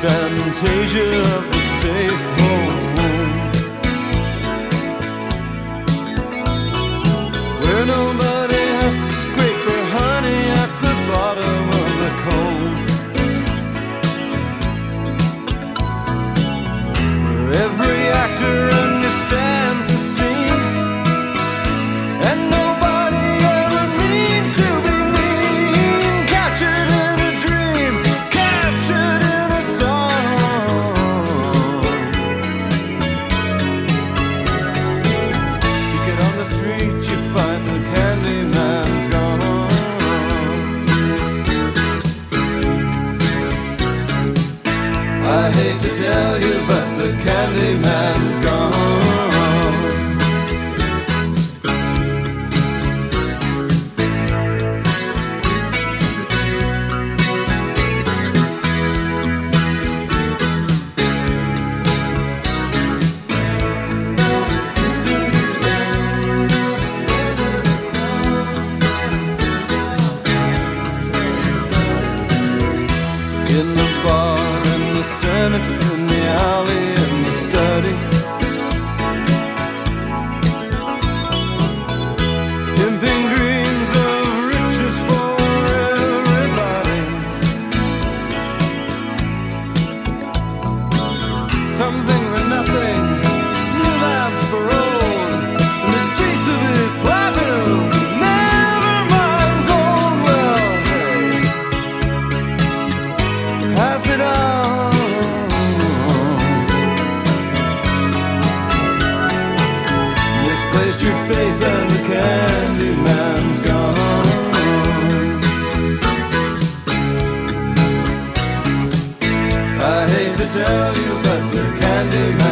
fantasia of the safe home, where nobody has to scrape for honey at the bottom of the comb, where every actor understands the scene, and nobody ever means to be mean. Catch it in a dream, catch it in a song. Seek it on the street, you find the Candyman's gone. I hate to tell you, but the Candyman's gone. In the bar, in the Senate, in the alley, in the study, pimping dreams of riches for everybody. Something for nothing, new lamps for old, in the streets of it, platinum, never mind gold. Well, hey, pass it on. Misplaced your faith and the Candyman's gone. I hate to tell you, but the Candyman